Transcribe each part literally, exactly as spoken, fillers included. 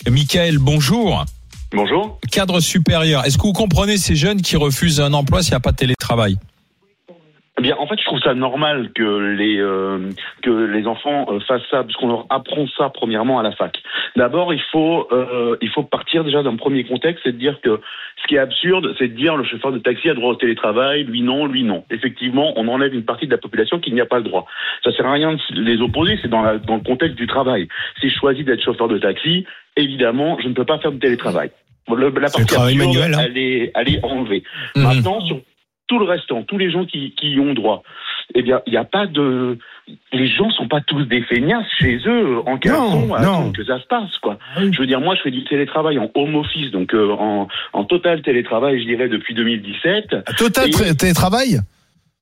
Michael, bonjour. Bonjour. Cadre supérieur, est-ce que vous comprenez ces jeunes qui refusent un emploi s'il n'y a pas de télétravail ? Eh bien, en fait, je trouve ça normal que les euh, que les enfants euh, fassent ça, puisqu'on leur apprend ça premièrement à la fac. D'abord, il faut euh, il faut partir déjà d'un premier contexte, c'est de dire que ce qui est absurde, c'est de dire le chauffeur de taxi a droit au télétravail, lui non, lui non. Effectivement, on enlève une partie de la population qui n'y a pas le droit. Ça sert à rien de les opposer, c'est dans, la, dans le contexte du travail. Si je choisis d'être chauffeur de taxi, évidemment, je ne peux pas faire de télétravail. Le, la partie absurde, manuel, hein. elle est elle est enlevée. Mmh. Maintenant, sur tout le restant, tous les gens qui, qui y ont droit, eh bien, il n'y a pas de... Les gens sont pas tous des feignasses chez eux, en caleçon, attendent que ça se passe, quoi. Oui. Je veux dire, moi, je fais du télétravail en home office, donc euh, en, en total télétravail, je dirais, depuis deux mille dix-sept. Total et... télétravail ? Pardon ?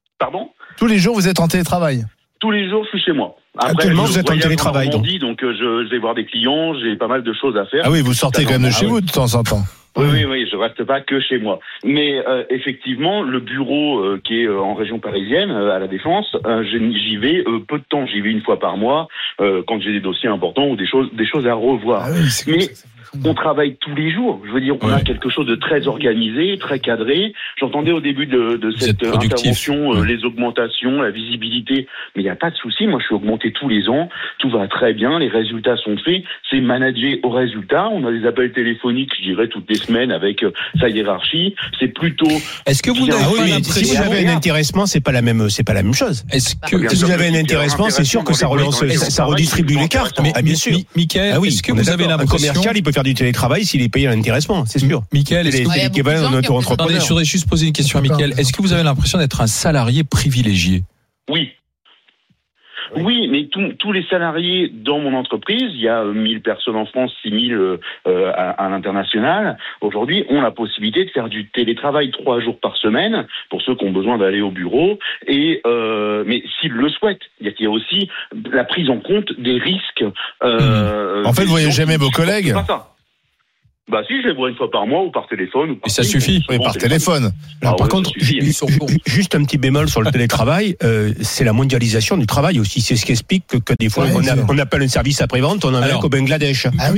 Tous les jours, vous êtes en télétravail ? Tous les jours, je suis chez moi. Après, actuellement, vous êtes en télétravail, donc. donc euh, je, je vais voir des clients, j'ai pas mal de choses à faire. Ah oui, vous sortez quand même de chez ah vous oui. de temps en temps. Oui, oui, oui, je reste pas que chez moi. Mais euh, effectivement, le bureau euh, qui est euh, en région parisienne, euh, à la Défense, euh, j'y vais euh, peu de temps. J'y vais une fois par mois euh, quand j'ai des dossiers importants ou des choses, des choses à revoir. Ah oui, mais on travaille tous les jours. Je veux dire, on ouais. a quelque chose de très organisé, très cadré. J'entendais au début de, de cette intervention euh, les augmentations, la visibilité. Mais il n'y a pas de souci. Moi, je suis augmenté tous les ans. Tout va très bien. Les résultats sont faits. C'est managé au résultat. On a des appels téléphoniques, je dirais, toutes les semaines avec euh, sa hiérarchie. C'est plutôt. Est-ce que vous n'avez ah oui, si vous avez un intéressement, c'est pas la même, c'est pas la même chose. Est-ce que si vous avez un intéressement, c'est sûr que ça relance, ça redistribue les cartes. Mais bien sûr. Michael, est-ce que vous avez l'impression un commercial, il peut faire du télétravail s'il est payé à l'intéressement, c'est sûr. Michael, est-ce que c'est l'équivalent d'un auto-entrepreneur. Attendez, je voudrais juste poser une question à Michael. Est-ce que vous avez l'impression d'être un salarié privilégié ? Oui. Oui, mais tous les salariés dans mon entreprise, il y a mille personnes en France, six mille euh, à, à l'international, aujourd'hui ont la possibilité de faire du télétravail trois jours par semaine, pour ceux qui ont besoin d'aller au bureau, et euh, mais s'ils le souhaitent. Il y a aussi la prise en compte des risques. Euh, en fait, vous voyez jamais vos collègues ? Pas ça. Bah si, je les vois une fois par mois ou par téléphone. Ou par et ça suffit. Oui, par téléphone. Alors, ah, par ouais, contre, suffit, ju- ju- juste un petit bémol sur le télétravail, euh, c'est la mondialisation du travail aussi. C'est ce qui explique que, que des fois, ouais, on, a, on appelle un service après-vente, on en a au Bangladesh. Ah, oui.